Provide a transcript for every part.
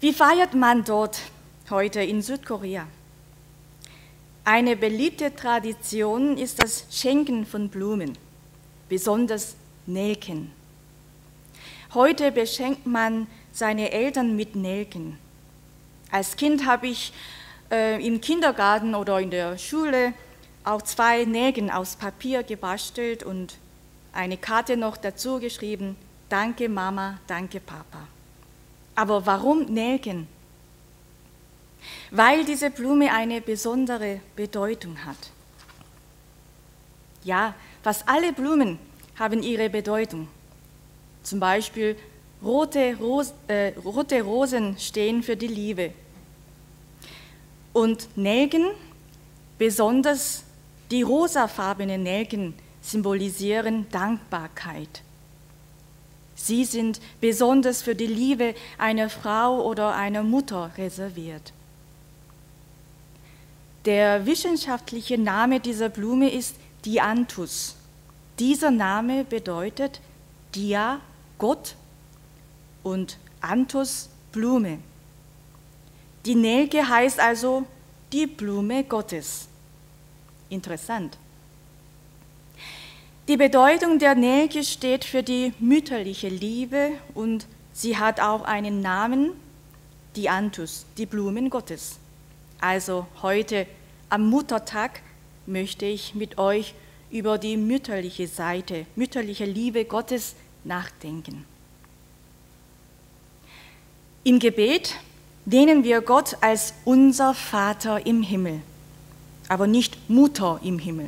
Wie feiert man dort heute in Südkorea? Eine beliebte Tradition ist das Schenken von Blumen, besonders Nelken. Heute beschenkt man seine Eltern mit Nelken. Als Kind habe ich im Kindergarten oder in der Schule auch 2 Nelken aus Papier gebastelt und eine Karte noch dazu geschrieben: Danke Mama, danke Papa. Aber warum Nelken? Weil diese Blume eine besondere Bedeutung hat. Ja, fast alle Blumen haben ihre Bedeutung. Zum Beispiel rote Rosen stehen für die Liebe. Und Nelken, besonders die rosafarbenen Nelken, symbolisieren Dankbarkeit. Sie sind besonders für die Liebe einer Frau oder einer Mutter reserviert. Der wissenschaftliche Name dieser Blume ist Dianthus. Dieser Name bedeutet Dia, Gott, und Anthus, Blume. Die Nelke heißt also die Blume Gottes. Interessant. Die Bedeutung der Nelke steht für die mütterliche Liebe und sie hat auch einen Namen, Dianthus, die Blumen Gottes. Also heute am Muttertag möchte ich mit euch über die mütterliche Seite, mütterliche Liebe Gottes nachdenken. Im Gebet nennen wir Gott als unser Vater im Himmel, aber nicht Mutter im Himmel.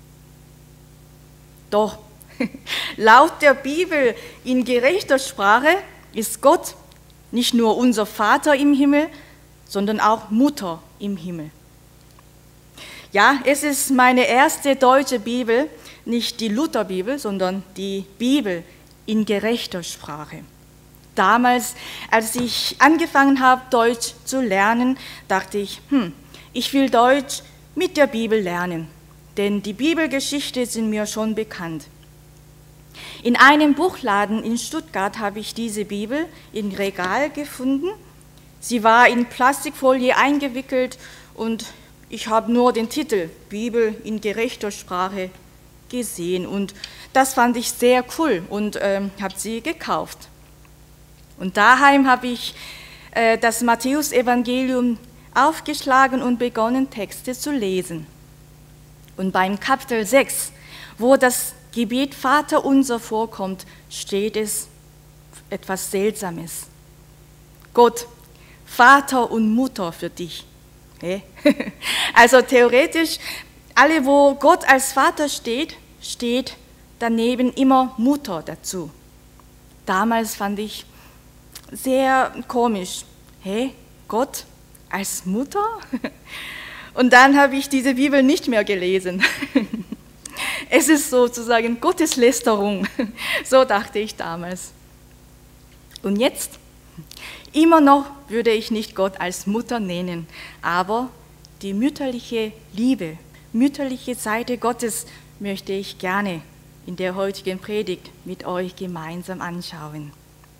Doch laut der Bibel in gerechter Sprache ist Gott nicht nur unser Vater im Himmel, sondern auch Mutter im Himmel. Ja, es ist meine erste deutsche Bibel, nicht die Lutherbibel, sondern die Bibel in gerechter Sprache. Damals, als ich angefangen habe, Deutsch zu lernen, dachte ich, ich will Deutsch mit der Bibel lernen, denn die Bibelgeschichten sind mir schon bekannt. In einem Buchladen in Stuttgart habe ich diese Bibel im Regal gefunden. Sie war in Plastikfolie eingewickelt und ich habe nur den Titel Bibel in gerechter Sprache gesehen und das fand ich sehr cool und habe sie gekauft. Und daheim habe ich das Matthäus-Evangelium aufgeschlagen und begonnen, Texte zu lesen. Und beim Kapitel 6, wo das Gebet Vater unser vorkommt, steht es etwas Seltsames. Gott, Vater und Mutter für dich. Also theoretisch, alle, wo Gott als Vater steht, steht daneben immer Mutter dazu. Damals fand ich sehr komisch. Gott als Mutter? Und dann habe ich diese Bibel nicht mehr gelesen. Es ist sozusagen Gotteslästerung, so dachte ich damals. Und jetzt? Immer noch würde ich nicht Gott als Mutter nennen, aber die mütterliche Liebe, mütterliche Seite Gottes möchte ich gerne in der heutigen Predigt mit euch gemeinsam anschauen.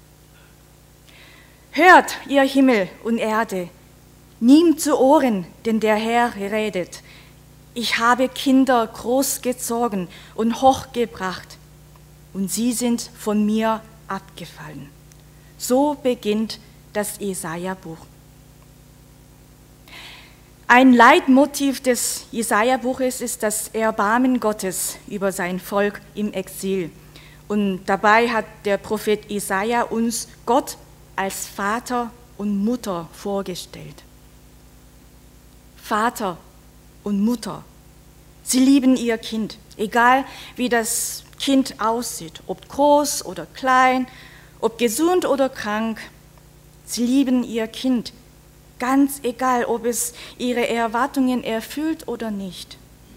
Hört, ihr Himmel und Erde, nehmt zu Ohren, denn der Herr redet. Ich habe Kinder großgezogen und hochgebracht, und sie sind von mir abgefallen. So beginnt das Jesaja-Buch. Ein Leitmotiv des Jesaja-Buches ist das Erbarmen Gottes über sein Volk im Exil. Und dabei hat der Prophet Jesaja uns Gott als Vater und Mutter vorgestellt. Vater und Mutter, sie lieben ihr Kind, egal wie das Kind aussieht, ob groß oder klein, ob gesund oder krank. Sie lieben ihr Kind, ganz egal, ob es ihre Erwartungen erfüllt oder nicht.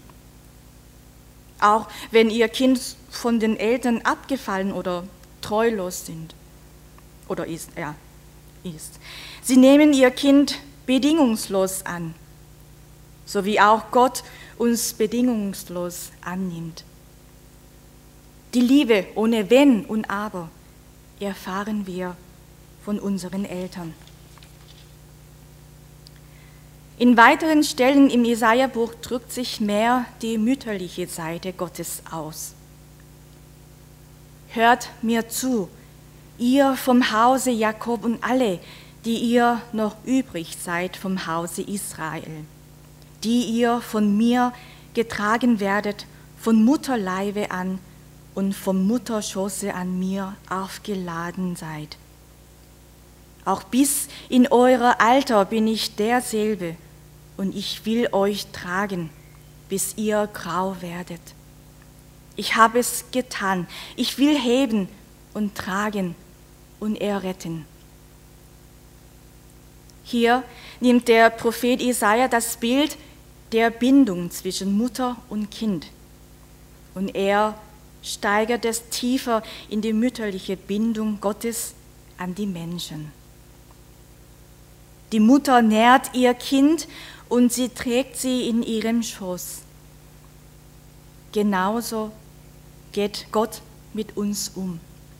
Auch wenn ihr Kind von den Eltern abgefallen oder treulos sind oder ist. Sie nehmen ihr Kind bedingungslos an, so wie auch Gott uns bedingungslos annimmt. Die Liebe ohne Wenn und Aber erfahren wir von unseren Eltern. In weiteren Stellen im Jesaja-Buch drückt sich mehr die mütterliche Seite Gottes aus. Hört mir zu, ihr vom Hause Jakob und alle, die ihr noch übrig seid vom Hause Israel, die ihr von mir getragen werdet, von Mutterleibe an und vom Mutterschoße an mir aufgeladen seid. Auch bis in euer Alter bin ich derselbe, und ich will euch tragen, bis ihr grau werdet. Ich habe es getan, ich will heben und tragen und erretten. Hier nimmt der Prophet Jesaja das Bild der Bindung zwischen Mutter und Kind, und er steigert es tiefer in die mütterliche Bindung Gottes an die Menschen. Die Mutter nährt ihr Kind und sie trägt sie in ihrem Schoß. Genauso geht Gott mit uns um.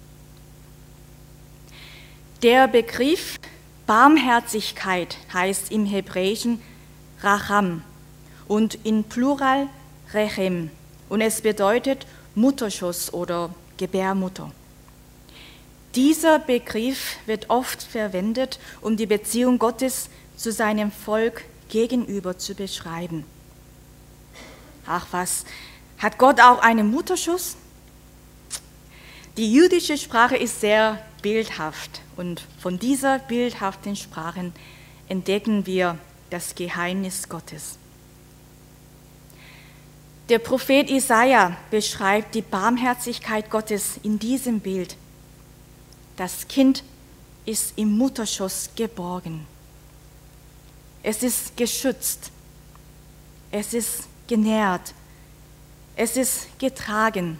Der Begriff Barmherzigkeit heißt im Hebräischen Racham und in Plural Rechem, und es bedeutet Mutterschoß oder Gebärmutter. Dieser Begriff wird oft verwendet, um die Beziehung Gottes zu seinem Volk gegenüber zu beschreiben. Ach was, hat Gott auch einen Mutterschoß? Die jüdische Sprache ist sehr bildhaft, und von dieser bildhaften Sprache entdecken wir das Geheimnis Gottes. Der Prophet Jesaja beschreibt die Barmherzigkeit Gottes in diesem Bild. Das Kind ist im Mutterschoß geborgen. Es ist geschützt. Es ist genährt. Es ist getragen.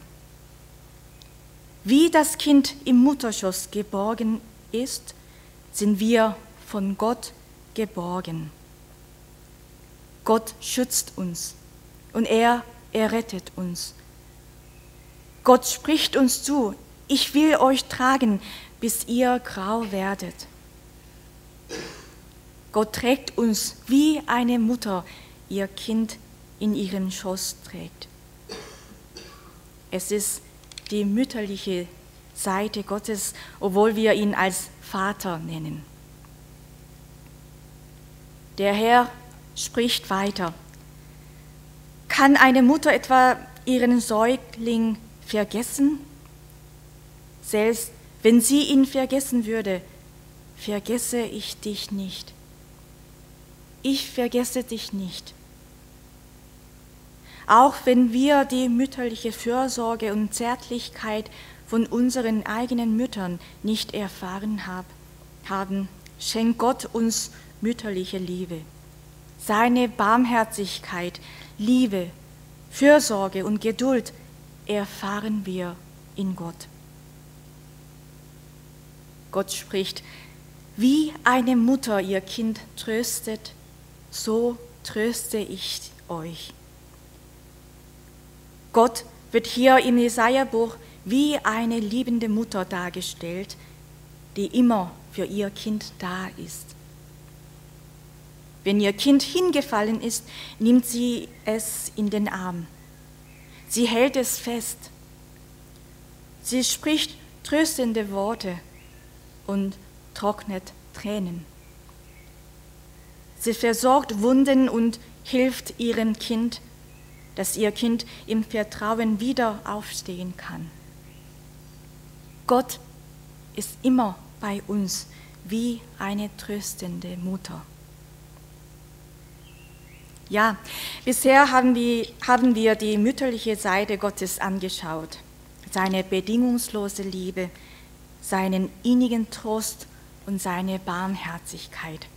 Wie das Kind im Mutterschoß geborgen ist, sind wir von Gott geborgen. Gott schützt uns und er rettet uns. Gott spricht uns zu: Ich will euch tragen, bis ihr grau werdet. Gott trägt uns, wie eine Mutter ihr Kind in ihrem Schoß trägt. Es ist die mütterliche Seite Gottes, obwohl wir ihn als Vater nennen. Der Herr spricht weiter: Kann eine Mutter etwa ihren Säugling vergessen? Selbst wenn sie ihn vergessen würde, vergesse ich dich nicht. Ich vergesse dich nicht. Auch wenn wir die mütterliche Fürsorge und Zärtlichkeit von unseren eigenen Müttern nicht erfahren haben, schenkt Gott uns mütterliche Liebe. Seine Barmherzigkeit, Liebe, Fürsorge und Geduld erfahren wir in Gott. Gott spricht: Wie eine Mutter ihr Kind tröstet, so tröste ich euch. Gott wird hier im Jesaja-Buch wie eine liebende Mutter dargestellt, die immer für ihr Kind da ist. Wenn ihr Kind hingefallen ist, nimmt sie es in den Arm. Sie hält es fest. Sie spricht tröstende Worte und trocknet Tränen. Sie versorgt Wunden und hilft ihrem Kind, dass ihr Kind im Vertrauen wieder aufstehen kann. Gott ist immer bei uns wie eine tröstende Mutter. Ja, bisher haben wir die mütterliche Seite Gottes angeschaut, seine bedingungslose Liebe, seinen innigen Trost und seine Barmherzigkeit.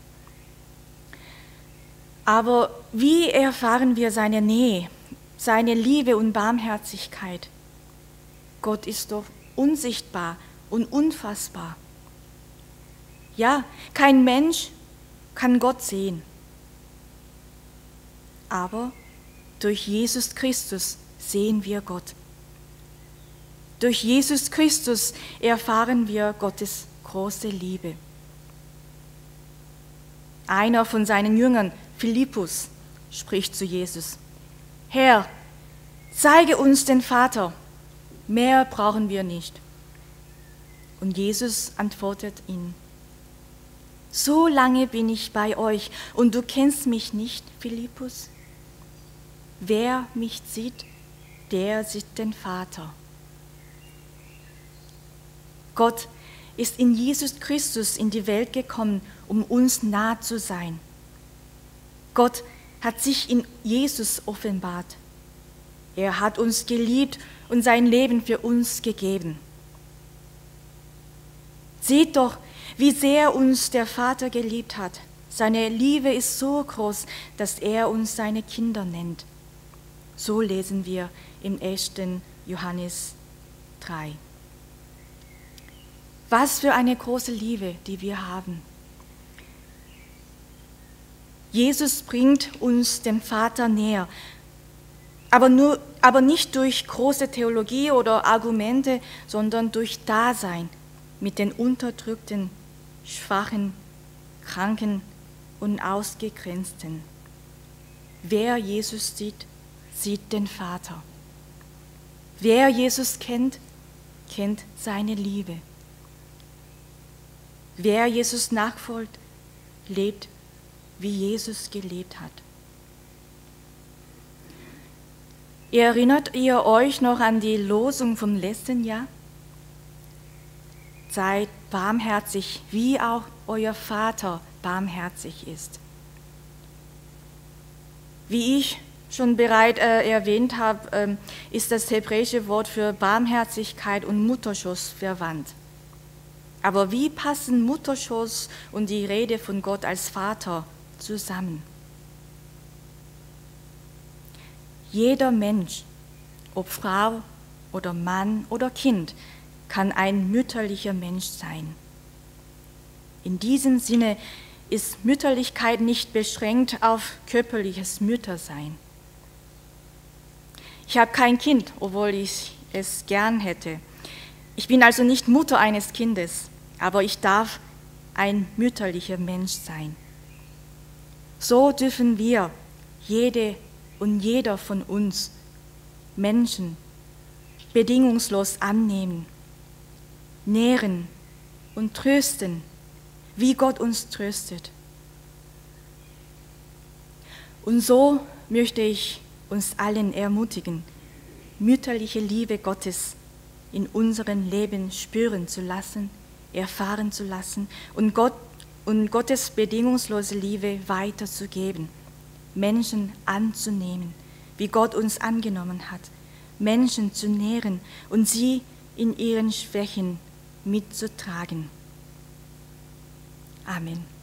Aber wie erfahren wir seine Nähe, seine Liebe und Barmherzigkeit? Gott ist doch unsichtbar und unfassbar. Ja, kein Mensch kann Gott sehen. Aber durch Jesus Christus sehen wir Gott. Durch Jesus Christus erfahren wir Gottes große Liebe. Einer von seinen Jüngern Philippus spricht zu Jesus: Herr, zeige uns den Vater, mehr brauchen wir nicht. Und Jesus antwortet ihn: So lange bin ich bei euch und du kennst mich nicht, Philippus? Wer mich sieht, der sieht den Vater. Gott ist in Jesus Christus in die Welt gekommen, um uns nah zu sein. Gott hat sich in Jesus offenbart. Er hat uns geliebt und sein Leben für uns gegeben. Seht doch, wie sehr uns der Vater geliebt hat. Seine Liebe ist so groß, dass er uns seine Kinder nennt. So lesen wir im 1. Johannes 3. Was für eine große Liebe, die wir haben. Jesus bringt uns dem Vater näher, aber nicht durch große Theologie oder Argumente, sondern durch Dasein mit den Unterdrückten, Schwachen, Kranken und Ausgegrenzten. Wer Jesus sieht, sieht den Vater. Wer Jesus kennt, kennt seine Liebe. Wer Jesus nachfolgt, lebt, wie Jesus gelebt hat. Erinnert ihr euch noch an die Losung vom letzten Jahr? Seid barmherzig, wie auch euer Vater barmherzig ist. Wie ich schon bereits erwähnt habe, ist das hebräische Wort für Barmherzigkeit und Mutterschoß verwandt. Aber wie passen Mutterschoß und die Rede von Gott als Vater zusammen? Jeder Mensch, ob Frau oder Mann oder Kind, kann ein mütterlicher Mensch sein. In diesem Sinne ist Mütterlichkeit nicht beschränkt auf körperliches Müttersein. Ich habe kein Kind, obwohl ich es gern hätte. Ich bin also nicht Mutter eines Kindes, aber ich darf ein mütterlicher Mensch sein. So dürfen wir, jede und jeder von uns, Menschen bedingungslos annehmen, nähren und trösten, wie Gott uns tröstet. Und so möchte ich uns allen ermutigen, mütterliche Liebe Gottes in unserem Leben spüren zu lassen, erfahren zu lassen und Gottes bedingungslose Liebe weiterzugeben, Menschen anzunehmen, wie Gott uns angenommen hat, Menschen zu nähren und sie in ihren Schwächen mitzutragen. Amen.